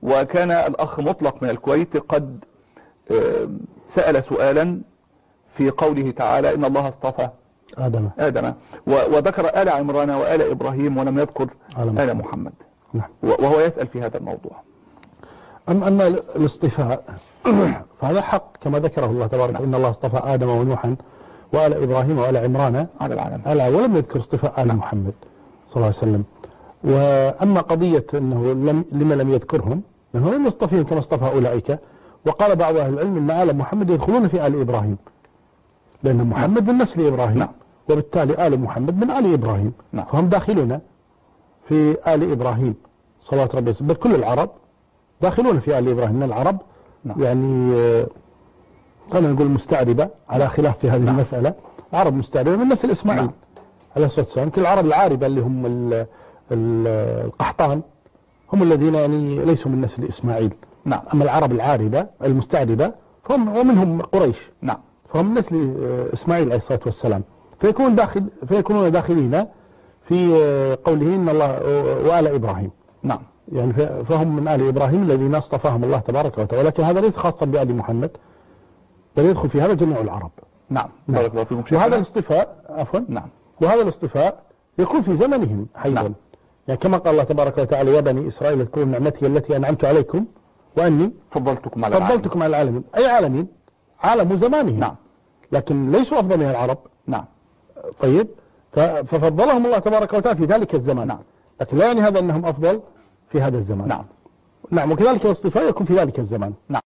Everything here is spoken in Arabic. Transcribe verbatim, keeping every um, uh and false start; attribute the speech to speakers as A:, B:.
A: وكان الأخ مطلق من الكويت قد سأل سؤالا في قوله تعالى إن الله اصطفى
B: آدم
A: آدم وذكر آل عمران وآل إبراهيم ولم يذكر آل, آل محمد.
B: نعم.
A: وهو يسأل في هذا الموضوع.
B: أما أن الاصطفاء فهذا حق كما ذكره الله تبارك. نعم. إن الله اصطفى آدم ونوحا وآل إبراهيم وآل عمران
A: على العالم،
B: ولم يذكر اصطفاء آل. نعم. محمد صلى الله عليه وسلم. وأما قضية أنه لم لما لم يذكرهم لأنه لم يصطفيهم كما اصطفى أولئك. وقال بعض أهل العلم أن آل محمد يدخلون في آل إبراهيم لأن محمد من نسل إبراهيم. نعم. وبالتالي آل محمد من آل إبراهيم. نعم. فهم داخلون في آل إبراهيم صلوات ربي بل كل العرب داخلون في آل إبراهيم من العرب. نعم. يعني خلينا نقول مستعربة على خلاف في هذه. نعم. المسألة عرب مستعربة من نسل إسماعيل. نعم. عليه الصلاة والسلام. كل العرب العاربة اللي هم ال ال القحطان هم الذين يعني ليسوا من نسل إسماعيل. نعم. أما العرب العاربة المستعربة فهم ومنهم قريش. نعم. فهم من نسل إسماعيل عليه الصلاة والسلام. فيكون داخل فيكونون داخلين في قوله إن الله وآل إبراهيم. نعم. يعني فهم من آل إبراهيم الذين اصطفاهم الله تبارك وتعالى. ولكن هذا ليس خاصا بآل محمد بل يدخل في هذا جميع العرب. نعم. بارك الله فيكم. وهذا الاصطفاء عفوا. نعم. وهذا الاصطفاء يكون في زمنهم حيا. نعم. يعني كما قال الله تبارك وتعالى يا بني إسرائيل اذكروا نعمتي التي أنعمت عليكم وأني
A: فضلتكم على
B: العالمين. فضلتكم على العالمين. أي عالمين؟ عالم زمانهم. نعم. لكن ليسوا أفضل من العرب. نعم. طيب ففضلهم الله تبارك وتعالى في ذلك الزمان. نعم. لكن لا يعني هذا أنهم أفضل في هذا الزمان. نعم. نعم. وكذلك الاصطفاء يكون في ذلك الزمان. نعم.